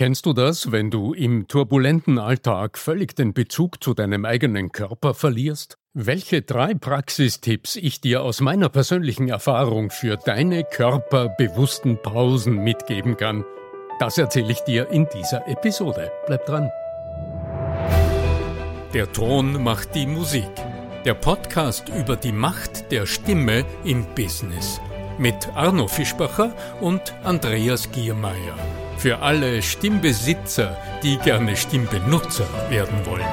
Kennst du das, wenn du im turbulenten Alltag völlig den Bezug zu deinem eigenen Körper verlierst? Welche 3 Praxistipps ich dir aus meiner persönlichen Erfahrung für deine körperbewussten Pausen mitgeben kann, das erzähle ich dir in dieser Episode. Bleib dran. Der Ton macht die Musik. Der Podcast über die Macht der Stimme im Business. Mit Arno Fischbacher und Andreas Giermeier. Für alle Stimmbesitzer, die gerne Stimmbenutzer werden wollen.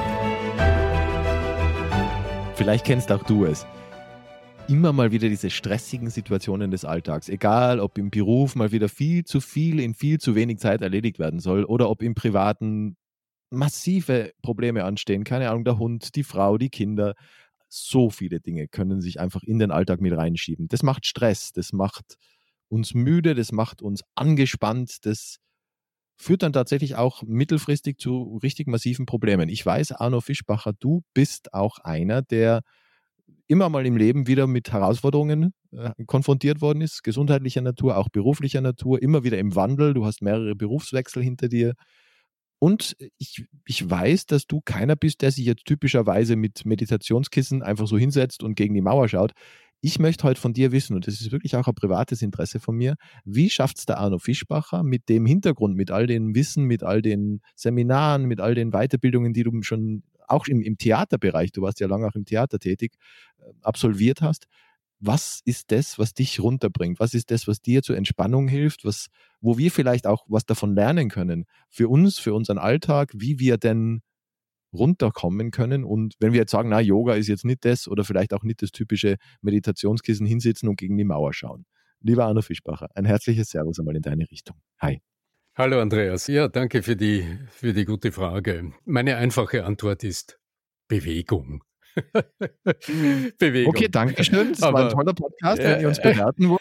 Vielleicht kennst auch du es. Immer mal wieder diese stressigen Situationen des Alltags. Egal, ob im Beruf mal wieder viel zu viel in viel zu wenig Zeit erledigt werden soll oder ob im Privaten massive Probleme anstehen. Keine Ahnung, der Hund, die Frau, die Kinder. So viele Dinge können sich einfach in den Alltag mit reinschieben. Das macht Stress, das macht uns müde, das macht uns angespannt, das führt dann tatsächlich auch mittelfristig zu richtig massiven Problemen. Ich weiß, Arno Fischbacher, du bist auch einer, der immer mal im Leben wieder mit Herausforderungen konfrontiert worden ist, gesundheitlicher Natur, auch beruflicher Natur, immer wieder im Wandel. Du hast mehrere Berufswechsel hinter dir. Und ich weiß, dass du keiner bist, der sich jetzt typischerweise mit Meditationskissen einfach so hinsetzt und gegen die Mauer schaut. Ich möchte heute von dir wissen, und das ist wirklich auch ein privates Interesse von mir, wie schafft es der Arno Fischbacher mit dem Hintergrund, mit all dem Wissen, mit all den Seminaren, mit all den Weiterbildungen, die du schon auch im Theaterbereich, du warst ja lange auch im Theater tätig, absolviert hast. Was ist das, was dich runterbringt? Was ist das, was dir zur Entspannung hilft? Wo wir vielleicht auch was davon lernen können? Für uns, für unseren Alltag, wie wir denn runterkommen können. Und wenn wir jetzt sagen, na, Yoga ist jetzt nicht das oder vielleicht auch nicht das typische Meditationskissen hinsitzen und gegen die Mauer schauen. Lieber Arno Fischbacher, ein herzliches Servus einmal in deine Richtung. Hi. Hallo Andreas. Ja, danke für die gute Frage. Meine einfache Antwort ist Bewegung. Bewegung. Okay, danke schön. Das war ein toller Podcast, wenn ihr uns bewerten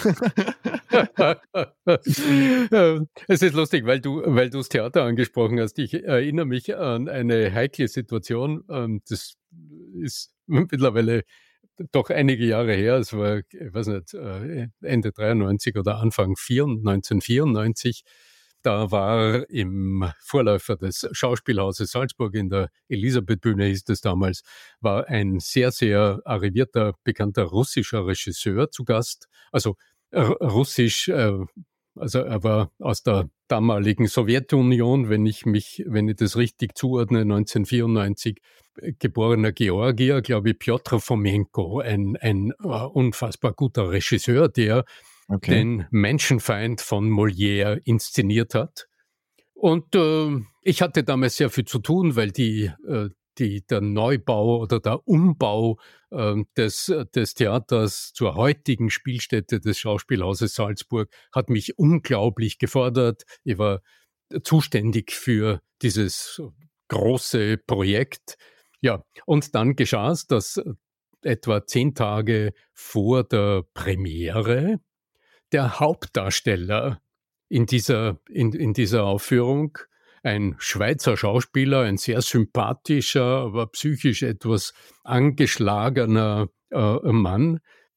wollt. Es ist lustig, weil du das Theater angesprochen hast. Ich erinnere mich an eine heikle Situation. Das ist mittlerweile doch einige Jahre her. Es war, ich weiß nicht, Ende 93 oder Anfang 1994. Da war im Vorläufer des Schauspielhauses Salzburg in der Elisabethbühne, hieß es damals, war ein sehr, sehr arrivierter, bekannter russischer Regisseur zu Gast. Also russisch, also er war aus der damaligen Sowjetunion, wenn ich das richtig zuordne, 1994, geborener Georgier, glaube ich, Pjotr Fomenko, ein unfassbar guter Regisseur, der den Menschenfeind von Molière inszeniert hat. Und ich hatte damals sehr viel zu tun, weil der Neubau oder der Umbau des Theaters zur heutigen Spielstätte des Schauspielhauses Salzburg hat mich unglaublich gefordert. Ich war zuständig für dieses große Projekt. Ja, und dann geschah es, dass etwa 10 Tage vor der Premiere der Hauptdarsteller in dieser Aufführung, ein Schweizer Schauspieler, ein sehr sympathischer, aber psychisch etwas angeschlagener Mann,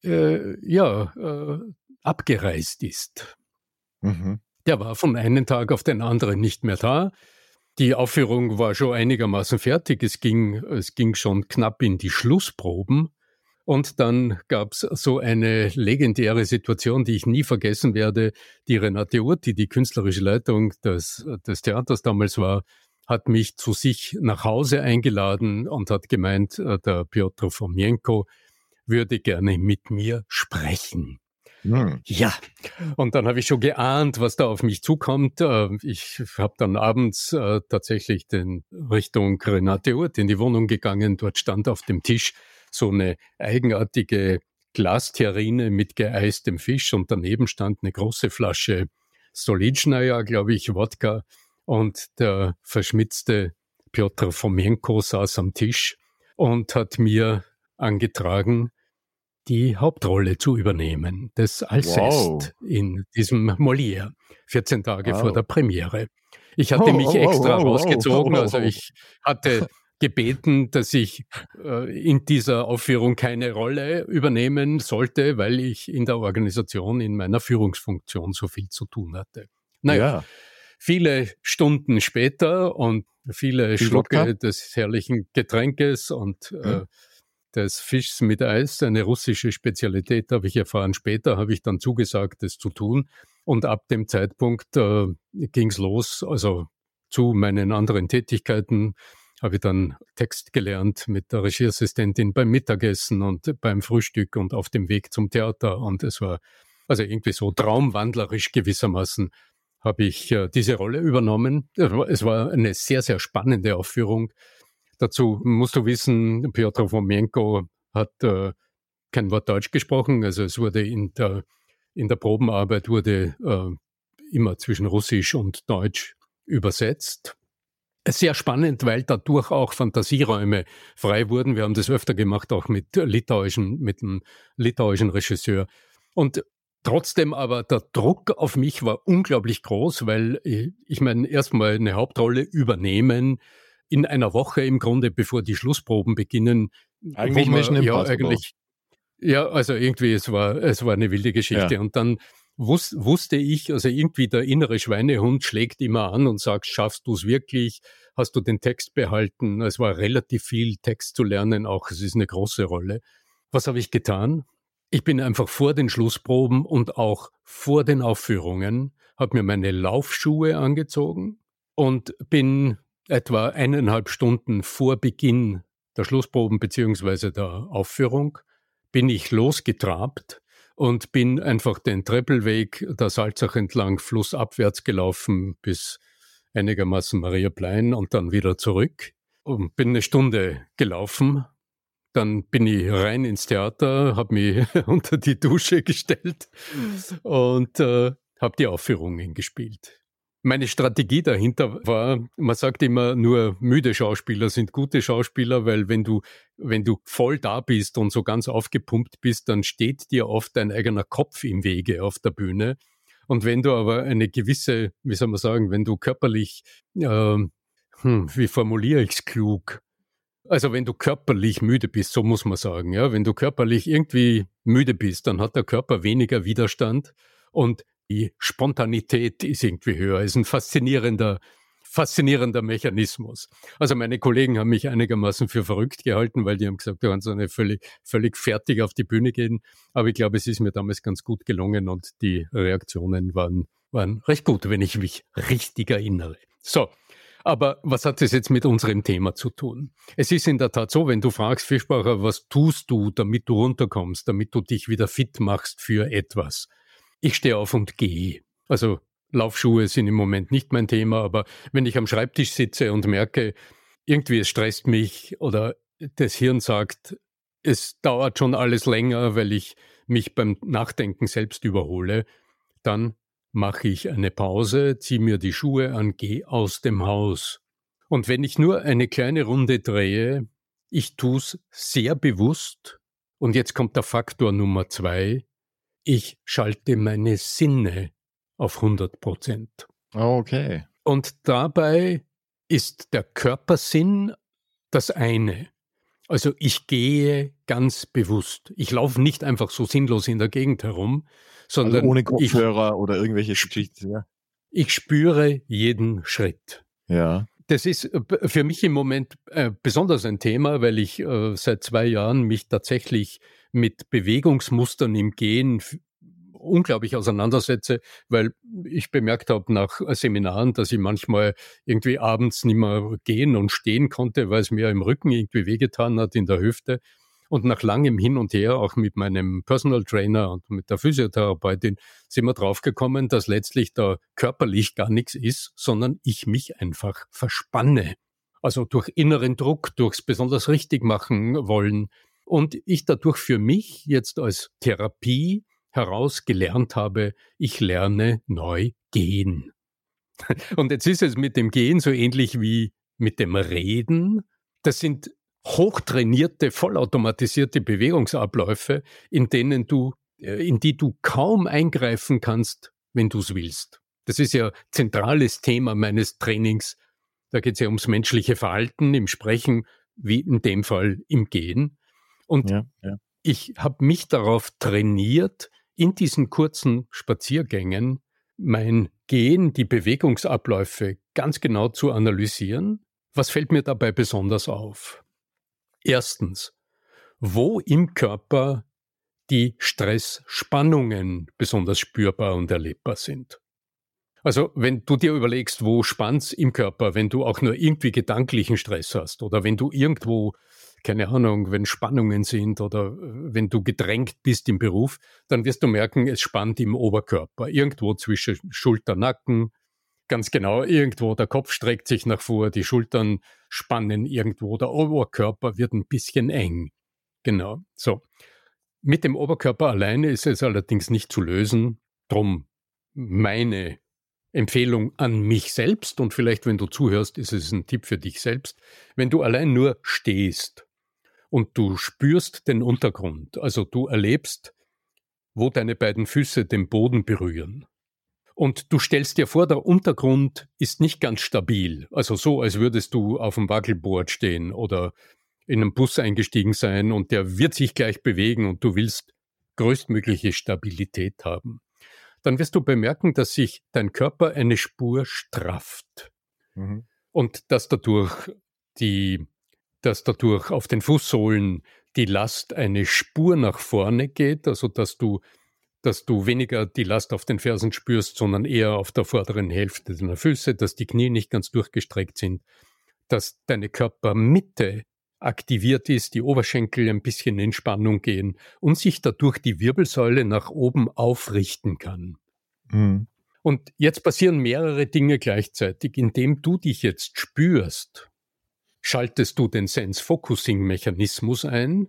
abgereist ist. Mhm. Der war von einem Tag auf den anderen nicht mehr da. Die Aufführung war schon einigermaßen fertig. Es ging schon knapp in die Schlussproben. Und dann gab's so eine legendäre Situation, die ich nie vergessen werde. Die Renate Urti, die künstlerische Leitung des Theaters damals war, hat mich zu sich nach Hause eingeladen und hat gemeint, der Pjotr Fomenko würde gerne mit mir sprechen. Ja, und dann habe ich schon geahnt, was da auf mich zukommt. Ich habe dann abends tatsächlich Richtung Renate Urti in die Wohnung gegangen. Dort stand auf dem Tisch so eine eigenartige Glasterrine mit geeistem Fisch und daneben stand eine große Flasche Solidschnaja, glaube ich, Wodka, und der verschmitzte Pjotr Fomenko saß am Tisch und hat mir angetragen, die Hauptrolle zu übernehmen, des Alceste in diesem Molière, 14 Tage vor der Premiere. Ich hatte mich extra rausgezogen, also ich hatte gebeten, dass ich in dieser Aufführung keine Rolle übernehmen sollte, weil ich in der Organisation, in meiner Führungsfunktion so viel zu tun hatte. Naja, viele Stunden später und viele Viel Schlucke Wodka? des herrlichen Getränkes und des Fischs mit Eis, eine russische Spezialität, habe ich erfahren. Später habe ich dann zugesagt, das zu tun. Und ab dem Zeitpunkt ging es los, also zu meinen anderen Tätigkeiten habe ich dann Text gelernt mit der Regieassistentin beim Mittagessen und beim Frühstück und auf dem Weg zum Theater. Und es war also irgendwie so traumwandlerisch gewissermaßen habe ich diese Rolle übernommen. Es war eine sehr, sehr spannende Aufführung. Dazu musst du wissen, Piotr Fomenko hat kein Wort Deutsch gesprochen. Also es wurde in der Probenarbeit wurde immer zwischen Russisch und Deutsch übersetzt. Sehr spannend, weil dadurch auch Fantasieräume frei wurden. Wir haben das öfter gemacht, auch mit einem litauischen Regisseur. Und trotzdem aber der Druck auf mich war unglaublich groß, weil ich meine, erstmal eine Hauptrolle übernehmen in einer Woche im Grunde, bevor die Schlussproben beginnen. Eigentlich Mission Impossible. Ja, also irgendwie, es war eine wilde Geschichte. Ja. Und dann wusste ich, also irgendwie der innere Schweinehund schlägt immer an und sagt, schaffst du es wirklich? Hast du den Text behalten? Es war relativ viel Text zu lernen, auch es ist eine große Rolle. Was habe ich getan? Ich bin einfach vor den Schlussproben und auch vor den Aufführungen, habe mir meine Laufschuhe angezogen und bin etwa 1,5 Stunden vor Beginn der Schlussproben beziehungsweise der Aufführung, bin ich losgetrabt und bin einfach den Treppelweg der Salzach entlang flussabwärts gelaufen bis einigermaßen Mariaplein und dann wieder zurück und bin eine Stunde gelaufen. Dann bin ich rein ins Theater, habe mich unter die Dusche gestellt und habe die Aufführungen gespielt. Meine Strategie dahinter war, man sagt immer, nur müde Schauspieler sind gute Schauspieler, weil wenn du voll da bist und so ganz aufgepumpt bist, dann steht dir oft dein eigener Kopf im Wege auf der Bühne. Und wenn du aber eine gewisse, wie soll man sagen, wenn du körperlich, wie formuliere ich es klug? Also wenn du körperlich müde bist, so muss man sagen, ja, wenn du körperlich irgendwie müde bist, dann hat der Körper weniger Widerstand und die Spontanität ist irgendwie höher. Ist ein faszinierender Mechanismus. Also meine Kollegen haben mich einigermaßen für verrückt gehalten, weil die haben gesagt, du kannst eine völlig fertig auf die Bühne gehen. Aber ich glaube, es ist mir damals ganz gut gelungen und die Reaktionen waren recht gut, wenn ich mich richtig erinnere. So. Aber was hat das jetzt mit unserem Thema zu tun? Es ist in der Tat so, wenn du fragst, Fischbacher, was tust du, damit du runterkommst, damit du dich wieder fit machst für etwas? Ich stehe auf und gehe. Also Laufschuhe sind im Moment nicht mein Thema, aber wenn ich am Schreibtisch sitze und merke, irgendwie es stresst mich oder das Hirn sagt, es dauert schon alles länger, weil ich mich beim Nachdenken selbst überhole, dann mache ich eine Pause, ziehe mir die Schuhe an, gehe aus dem Haus. Und wenn ich nur eine kleine Runde drehe, ich tue es sehr bewusst. Und jetzt kommt der Faktor Nummer 2. Ich schalte meine Sinne auf 100%. Okay. Und dabei ist der Körpersinn das eine. Also ich gehe ganz bewusst. Ich laufe nicht einfach so sinnlos in der Gegend herum, sondern also ohne Kopfhörer oder irgendwelche Geschichten. Ja. Ich spüre jeden Schritt. Ja. Das ist für mich im Moment besonders ein Thema, weil ich seit 2 Jahren mich tatsächlich mit Bewegungsmustern im Gehen unglaublich auseinandersetze, weil ich bemerkt habe nach Seminaren, dass ich manchmal irgendwie abends nicht mehr gehen und stehen konnte, weil es mir im Rücken irgendwie wehgetan hat, in der Hüfte. Und nach langem Hin und Her, auch mit meinem Personal Trainer und mit der Physiotherapeutin, sind wir draufgekommen, dass letztlich da körperlich gar nichts ist, sondern ich mich einfach verspanne. Also durch inneren Druck, durchs besonders richtig machen wollen. Und ich dadurch für mich jetzt als Therapie heraus gelernt habe, ich lerne neu gehen. Und jetzt ist es mit dem Gehen so ähnlich wie mit dem Reden. Das sind hochtrainierte, vollautomatisierte Bewegungsabläufe, in die du kaum eingreifen kannst, wenn du es willst. Das ist ja zentrales Thema meines Trainings. Da geht es ja ums menschliche Verhalten im Sprechen, wie in dem Fall im Gehen. Und ich habe mich darauf trainiert, in diesen kurzen Spaziergängen mein Gehen, die Bewegungsabläufe ganz genau zu analysieren. Was fällt mir dabei besonders auf? Erstens, wo im Körper die Stressspannungen besonders spürbar und erlebbar sind. Also wenn du dir überlegst, wo spannt's im Körper, wenn du auch nur irgendwie gedanklichen Stress hast oder wenn du irgendwo, keine Ahnung, wenn Spannungen sind oder wenn du gedrängt bist im Beruf, dann wirst du merken, es spannt im Oberkörper, irgendwo zwischen Schulter, Nacken, ganz genau, irgendwo der Kopf streckt sich nach vor, die Schultern spannen irgendwo, der Oberkörper wird ein bisschen eng. Genau, so. Mit dem Oberkörper alleine ist es allerdings nicht zu lösen. Drum meine Empfehlung an mich selbst, und vielleicht, wenn du zuhörst, ist es ein Tipp für dich selbst. Wenn du allein nur stehst und du spürst den Untergrund, also du erlebst, wo deine beiden Füße den Boden berühren, und du stellst dir vor, der Untergrund ist nicht ganz stabil, also so, als würdest du auf dem Wackelboard stehen oder in einen Bus eingestiegen sein und der wird sich gleich bewegen und du willst größtmögliche Stabilität haben. Dann wirst du bemerken, dass sich dein Körper eine Spur strafft und dass dadurch auf den Fußsohlen die Last eine Spur nach vorne geht, also dass du weniger die Last auf den Fersen spürst, sondern eher auf der vorderen Hälfte deiner Füße, dass die Knie nicht ganz durchgestreckt sind, dass deine Körpermitte aktiviert ist, die Oberschenkel ein bisschen in Spannung gehen und sich dadurch die Wirbelsäule nach oben aufrichten kann. Mhm. Und jetzt passieren mehrere Dinge gleichzeitig. Indem du dich jetzt spürst, schaltest du den Sense-Focusing-Mechanismus ein.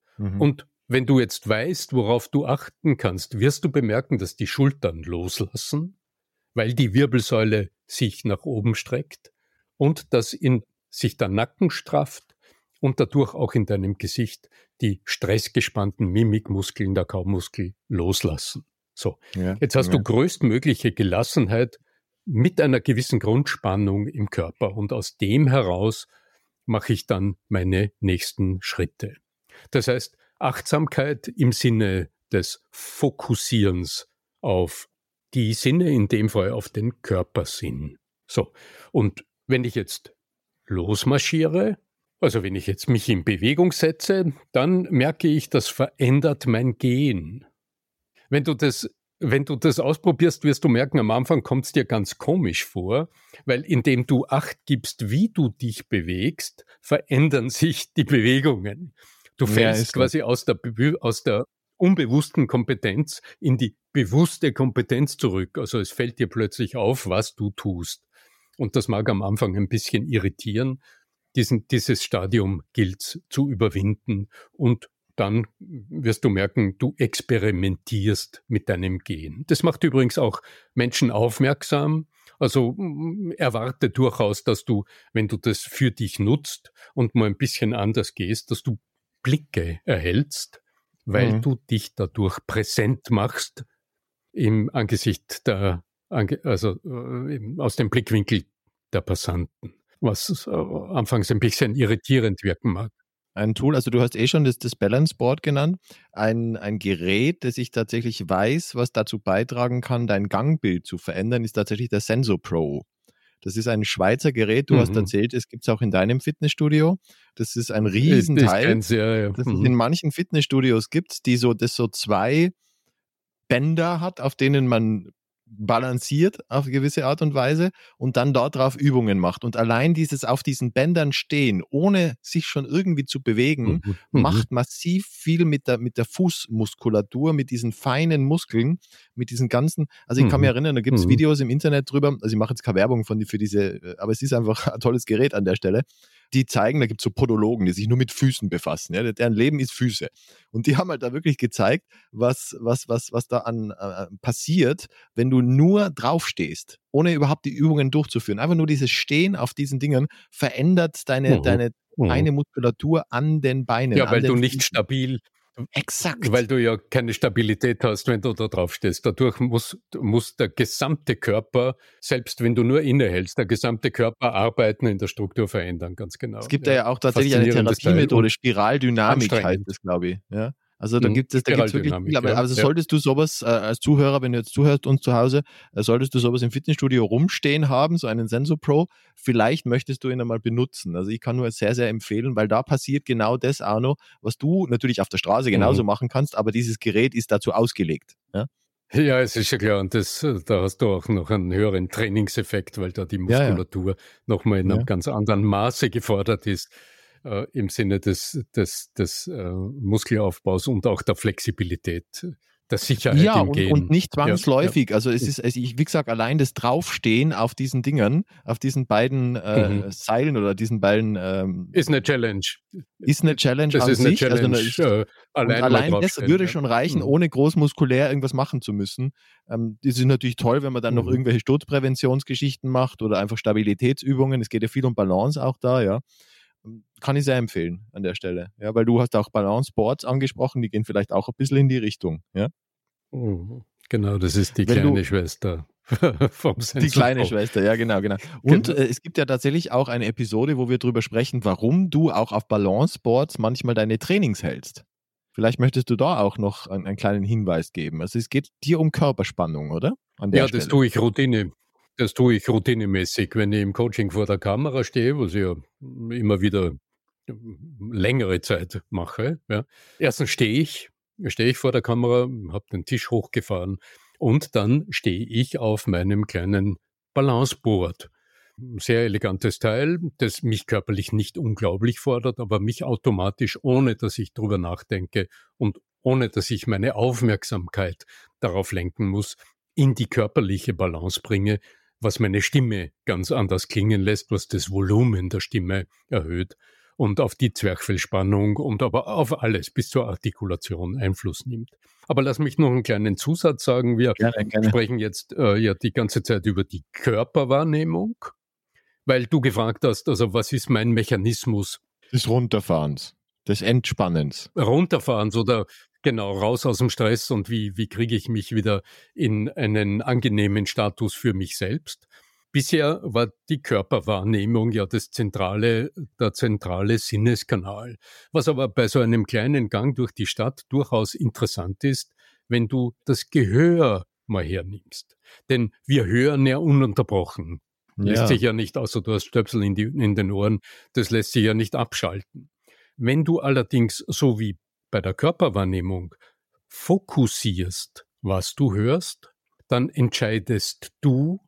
Und wenn du jetzt weißt, worauf du achten kannst, wirst du bemerken, dass die Schultern loslassen, weil die Wirbelsäule sich nach oben streckt und dass sich der Nacken strafft und dadurch auch in deinem Gesicht die stressgespannten Mimikmuskeln, der Kaumuskel loslassen. So, ja, jetzt hast du größtmögliche Gelassenheit mit einer gewissen Grundspannung im Körper und aus dem heraus mache ich dann meine nächsten Schritte. Das heißt, Achtsamkeit im Sinne des Fokussierens auf die Sinne, in dem Fall auf den Körpersinn. So, und wenn ich jetzt losmarschiere, also wenn ich jetzt mich in Bewegung setze, dann merke ich, das verändert mein Gehen. Wenn du das ausprobierst, wirst du merken, am Anfang kommt es dir ganz komisch vor, weil indem du Acht gibst, wie du dich bewegst, verändern sich die Bewegungen. Du fällst quasi aus der unbewussten Kompetenz in die bewusste Kompetenz zurück. Also es fällt dir plötzlich auf, was du tust. Und das mag am Anfang ein bisschen irritieren. Dieses Stadium gilt zu überwinden und dann wirst du merken, du experimentierst mit deinem Gehen. Das macht übrigens auch Menschen aufmerksam. Also erwarte durchaus, dass du, wenn du das für dich nutzt und mal ein bisschen anders gehst, dass du Blicke erhältst, weil du dich dadurch präsent machst im Angesicht aus dem Blickwinkel der Passanten, was anfangs ein bisschen irritierend wirken mag. Ein Tool, also du hast schon das Balance Board genannt, ein Gerät, das ich tatsächlich weiß, was dazu beitragen kann, dein Gangbild zu verändern, ist tatsächlich der SensoPro. Das ist ein Schweizer Gerät, du hast erzählt, es gibt es auch in deinem Fitnessstudio. Das ist ein Riesenteil, das es in manchen Fitnessstudios gibt, die das so 2 Bänder hat, auf denen man balanciert auf eine gewisse Art und Weise und dann dort drauf Übungen macht. Und allein dieses auf diesen Bändern stehen, ohne sich schon irgendwie zu bewegen, macht massiv viel mit der Fußmuskulatur, mit diesen feinen Muskeln, mit diesen ganzen, also ich kann mich erinnern, da gibt es Videos im Internet drüber, also ich mache jetzt keine Werbung für diese, aber es ist einfach ein tolles Gerät an der Stelle, die zeigen, da gibt es so Podologen, die sich nur mit Füßen befassen, ja, deren Leben ist Füße. Und die haben halt da wirklich gezeigt, was da passiert, wenn du nur draufstehst, ohne überhaupt die Übungen durchzuführen. Einfach nur dieses Stehen auf diesen Dingen verändert deine eine Muskulatur an den Beinen. Ja, weil du nicht stabil, exakt, weil du ja keine Stabilität hast, wenn du da drauf stehst. Dadurch muss der gesamte Körper, selbst wenn du nur innehältst, der gesamte Körper arbeiten, in der Struktur verändern, ganz genau. Es gibt ja auch tatsächlich eine Therapiemethode, Spiraldynamik heißt das, glaube ich. Ja? Also da gibt es wirklich Spiraldynamik, viel, aber also solltest du sowas als Zuhörer, wenn du jetzt zuhörst uns zu Hause, solltest du sowas im Fitnessstudio rumstehen haben, so einen Sensor Pro, vielleicht möchtest du ihn einmal benutzen. Also ich kann nur sehr, sehr empfehlen, weil da passiert genau das auch noch, was du natürlich auf der Straße genauso machen kannst, aber dieses Gerät ist dazu ausgelegt. Ja? Ja, es ist ja klar, und da hast du auch noch einen höheren Trainingseffekt, weil da die Muskulatur nochmal in einem ganz anderen Maße gefordert ist, im Sinne des Muskelaufbaus und auch der Flexibilität, der Sicherheit im Gehen. Und nicht zwangsläufig. Also es ist, wie gesagt, allein das Draufstehen auf diesen Dingern, auf diesen beiden Seilen oder diesen beiden ist eine Challenge. Ist eine Challenge das an ist eine sich. Challenge, Also allein das würde schon reichen, ohne großmuskulär irgendwas machen zu müssen. Das ist natürlich toll, wenn man dann noch irgendwelche Sturzpräventionsgeschichten macht oder einfach Stabilitätsübungen. Es geht ja viel um Balance auch da, ja. Kann ich sehr empfehlen an der Stelle. Ja, weil du hast auch Balance Boards angesprochen, die gehen vielleicht auch ein bisschen in die Richtung. Ja? Genau, das ist die kleine Schwester vom Sensor. Die kleine Schwester, ja, genau. Und es gibt ja tatsächlich auch eine Episode, wo wir darüber sprechen, warum du auch auf Balance Boards manchmal deine Trainings hältst. Vielleicht möchtest du da auch noch einen kleinen Hinweis geben. Also es geht dir um Körperspannung, oder? An der Stelle. Das tue ich Routine. Das tue ich routinemäßig, wenn ich im Coaching vor der Kamera stehe, was ich ja immer wieder längere Zeit mache. Ja. Erstens stehe ich vor der Kamera, habe den Tisch hochgefahren und dann stehe ich auf meinem kleinen Balanceboard. Sehr elegantes Teil, das mich körperlich nicht unglaublich fordert, aber mich automatisch, ohne dass ich drüber nachdenke und ohne dass ich meine Aufmerksamkeit darauf lenken muss, in die körperliche Balance bringe, was meine Stimme ganz anders klingen lässt, was das Volumen der Stimme erhöht und auf die Zwerchfellspannung und aber auf alles bis zur Artikulation Einfluss nimmt. Aber lass mich noch einen kleinen Zusatz sagen. Wir sprechen jetzt die ganze Zeit über die Körperwahrnehmung, weil du gefragt hast, also was ist mein Mechanismus? Des Runterfahrens, des Entspannens. Runterfahrens oder genau, raus aus dem Stress und wie kriege ich mich wieder in einen angenehmen Status für mich selbst. Bisher war die Körperwahrnehmung ja der zentrale Sinneskanal. Was aber bei so einem kleinen Gang durch die Stadt durchaus interessant ist, wenn du das Gehör mal hernimmst. Denn wir hören ja ununterbrochen. Lässt sich ja nicht, außer du hast Stöpsel in den Ohren, das lässt sich ja nicht abschalten. Wenn du allerdings, so wie bei der Körperwahrnehmung, fokussierst, was du hörst, dann entscheidest du,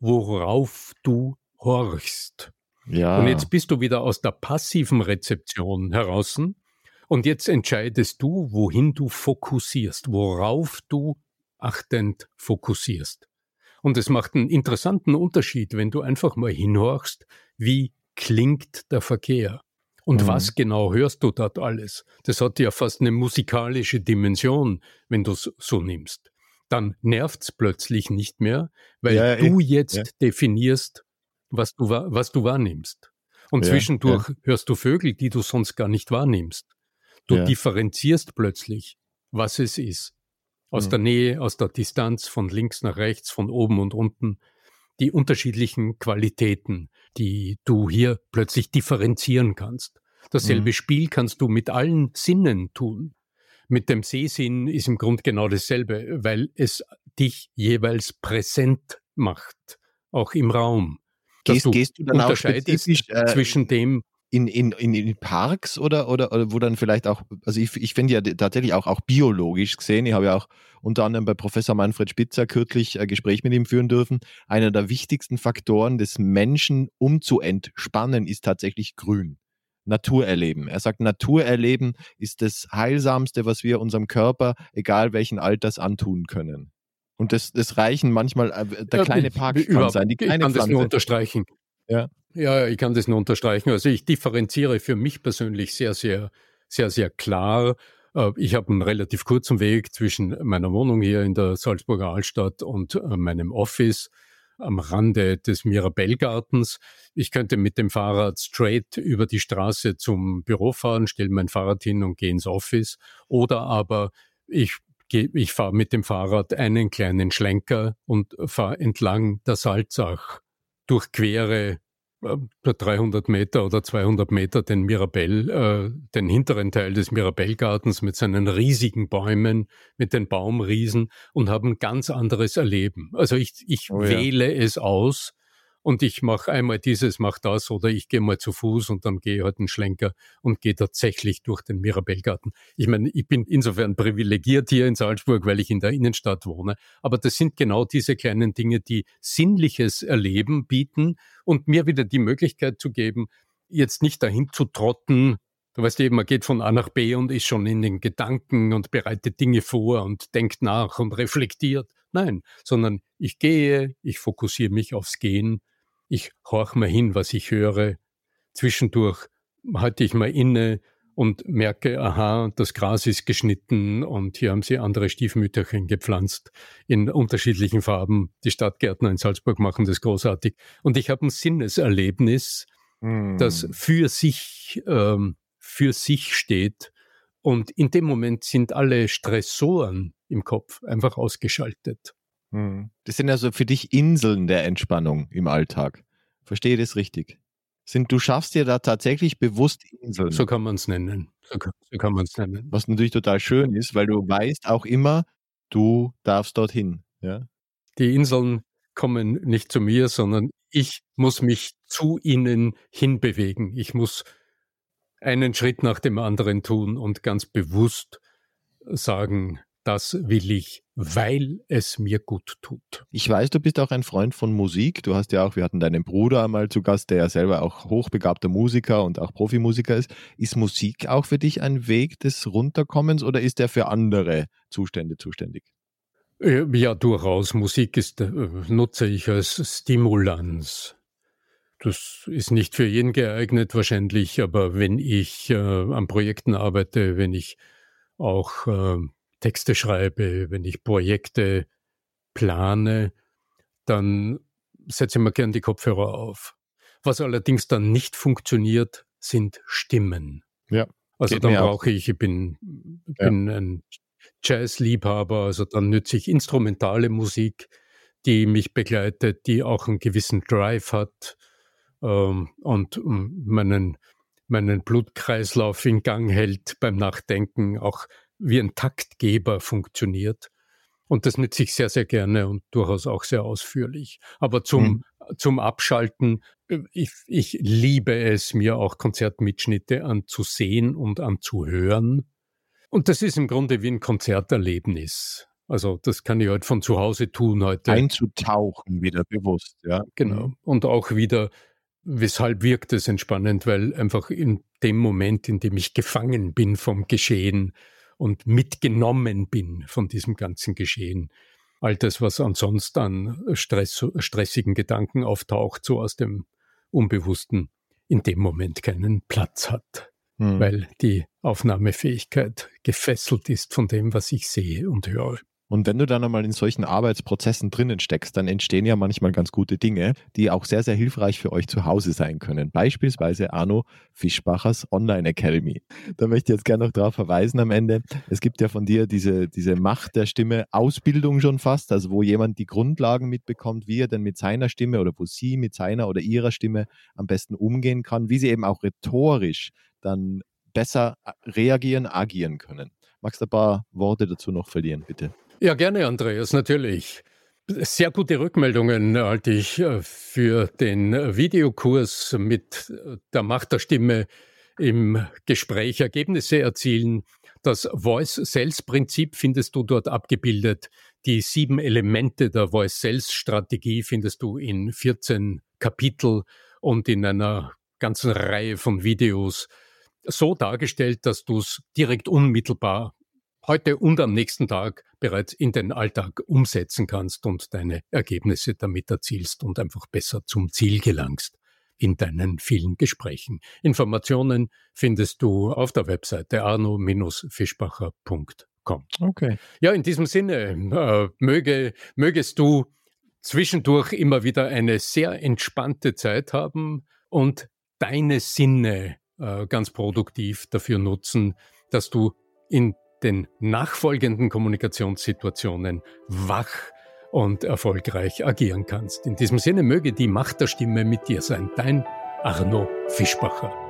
worauf du horchst. Ja. Und jetzt bist du wieder aus der passiven Rezeption heraus und jetzt entscheidest du, wohin du fokussierst, worauf du achtend fokussierst. Und es macht einen interessanten Unterschied, wenn du einfach mal hinhorchst, wie klingt der Verkehr. Und was genau hörst du dort alles? Das hat ja fast eine musikalische Dimension, wenn du es so nimmst. Dann nervt's plötzlich nicht mehr, weil du jetzt definierst, was du wahrnimmst. Und zwischendurch hörst du Vögel, die du sonst gar nicht wahrnimmst. Du differenzierst plötzlich, was es ist. Aus der Nähe, aus der Distanz, von links nach rechts, von oben und unten. Die unterschiedlichen Qualitäten, die du hier plötzlich differenzieren kannst. Dasselbe Spiel kannst du mit allen Sinnen tun. Mit dem Sehsinn ist im Grunde genau dasselbe, weil es dich jeweils präsent macht, auch im Raum. Gehst du dann auch spezifisch zwischen dem in Parks oder wo dann vielleicht auch, also ich finde ja tatsächlich auch biologisch gesehen, ich habe ja auch unter anderem bei Professor Manfred Spitzer kürzlich ein Gespräch mit ihm führen dürfen, einer der wichtigsten Faktoren des Menschen, um zu entspannen, ist tatsächlich Grün. Naturerleben. Er sagt, Naturerleben ist das Heilsamste, was wir unserem Körper, egal welchen Alters, antun können. Und das reichen manchmal, der kleine Park kann sein, die kleine Pflanze. Ich kann das nur unterstreichen. Ja, ich kann das nur unterstreichen. Also ich differenziere für mich persönlich sehr, sehr, sehr, sehr klar. Ich habe einen relativ kurzen Weg zwischen meiner Wohnung hier in der Salzburger Altstadt und meinem Office am Rande des Mirabellgartens. Ich könnte mit dem Fahrrad straight über die Straße zum Büro fahren, stelle mein Fahrrad hin und gehe ins Office. Oder aber ich fahre mit dem Fahrrad einen kleinen Schlenker und fahre entlang der Salzach, durchquere 300 Meter oder 200 Meter den den hinteren Teil des Mirabellgartens mit seinen riesigen Bäumen, mit den Baumriesen und habe ein ganz anderes Erleben. Also ich Oh ja. wähle es aus und ich mache einmal dieses, mache das oder ich gehe mal zu Fuß und dann gehe ich halt einen Schlenker und gehe tatsächlich durch den Mirabellgarten. Ich meine, ich bin insofern privilegiert hier in Salzburg, weil ich in der Innenstadt wohne, aber das sind genau diese kleinen Dinge, die sinnliches Erleben bieten und mir wieder die Möglichkeit zu geben, jetzt nicht dahin zu trotten. Du weißt eben, man geht von A nach B und ist schon in den Gedanken und bereitet Dinge vor und denkt nach und reflektiert. Nein, sondern ich gehe, ich fokussiere mich aufs Gehen, ich horche mal hin, was ich höre. Zwischendurch halte ich mal inne und merke, aha, das Gras ist geschnitten und hier haben sie andere Stiefmütterchen gepflanzt in unterschiedlichen Farben. Die Stadtgärtner in Salzburg machen das großartig. Und ich habe ein Sinneserlebnis, das für sich steht. Und in dem Moment sind alle Stressoren im Kopf einfach ausgeschaltet. Das sind also für dich Inseln der Entspannung im Alltag. Verstehe das richtig? Du schaffst dir da tatsächlich bewusst Inseln. So kann man es nennen. So kann man es nennen. Was natürlich total schön ist, weil du weißt auch immer, du darfst dorthin. Ja? Die Inseln kommen nicht zu mir, sondern ich muss mich zu ihnen hinbewegen. Ich muss einen Schritt nach dem anderen tun und ganz bewusst sagen, das will ich, weil es mir gut tut. Ich weiß, du bist auch ein Freund von Musik. Wir hatten deinen Bruder einmal zu Gast, der ja selber auch hochbegabter Musiker und auch Profimusiker ist. Ist Musik auch für dich ein Weg des Runterkommens oder ist der für andere Zustände zuständig? Ja, durchaus. Musik nutze ich als Stimulanz. Das ist nicht für jeden geeignet wahrscheinlich, aber wenn ich an Projekten arbeite, wenn ich auch Texte schreibe, wenn ich Projekte plane, dann setze ich mir gern die Kopfhörer auf. Was allerdings dann nicht funktioniert, sind Stimmen. Ja. Also dann brauche ich bin ein Jazzliebhaber, also dann nütze ich instrumentale Musik, die mich begleitet, die auch einen gewissen Drive hat und meinen Blutkreislauf in Gang hält beim Nachdenken, auch wie ein Taktgeber funktioniert. Und das nütze ich sehr, sehr gerne und durchaus auch sehr ausführlich. Aber zum Abschalten, ich liebe es, mir auch Konzertmitschnitte anzusehen und anzuhören. Und das ist im Grunde wie ein Konzerterlebnis. Also das kann ich halt von zu Hause tun heute. Einzutauchen wieder bewusst, ja. Genau. Und auch wieder, weshalb wirkt es entspannend? Weil einfach in dem Moment, in dem ich gefangen bin vom Geschehen und mitgenommen bin von diesem ganzen Geschehen, all das, was ansonsten an stressigen Gedanken auftaucht, so aus dem Unbewussten, in dem Moment keinen Platz hat. Weil die Aufnahmefähigkeit gefesselt ist von dem, was ich sehe und höre. Und wenn du dann einmal in solchen Arbeitsprozessen drinnen steckst, dann entstehen ja manchmal ganz gute Dinge, die auch sehr, sehr hilfreich für euch zu Hause sein können. Beispielsweise Arno Fischbachers Online Academy. Da möchte ich jetzt gerne noch darauf verweisen am Ende. Es gibt ja von dir diese Macht der Stimme Ausbildung schon fast, also wo jemand die Grundlagen mitbekommt, wie er denn mit seiner Stimme oder wo sie mit seiner oder ihrer Stimme am besten umgehen kann, wie sie eben auch rhetorisch dann besser reagieren, agieren können. Magst du ein paar Worte dazu noch verlieren, bitte? Ja, gerne, Andreas, natürlich. Sehr gute Rückmeldungen erhalte ich für den Videokurs mit der Macht der Stimme im Gespräch Ergebnisse erzielen. Das Voice-Sales-Prinzip findest du dort abgebildet. Die 7 Elemente der Voice-Sales-Strategie findest du in 14 Kapitel und in einer ganzen Reihe von Videos so dargestellt, dass du es direkt unmittelbar heute und am nächsten Tag bereits in den Alltag umsetzen kannst und deine Ergebnisse damit erzielst und einfach besser zum Ziel gelangst in deinen vielen Gesprächen. Informationen findest du auf der Webseite arno-fischbacher.com. Okay. Ja, in diesem Sinne, mögest du zwischendurch immer wieder eine sehr entspannte Zeit haben und deine Sinne ganz produktiv dafür nutzen, dass du in den nachfolgenden Kommunikationssituationen wach und erfolgreich agieren kannst. In diesem Sinne möge die Macht der Stimme mit dir sein. Dein Arno Fischbacher.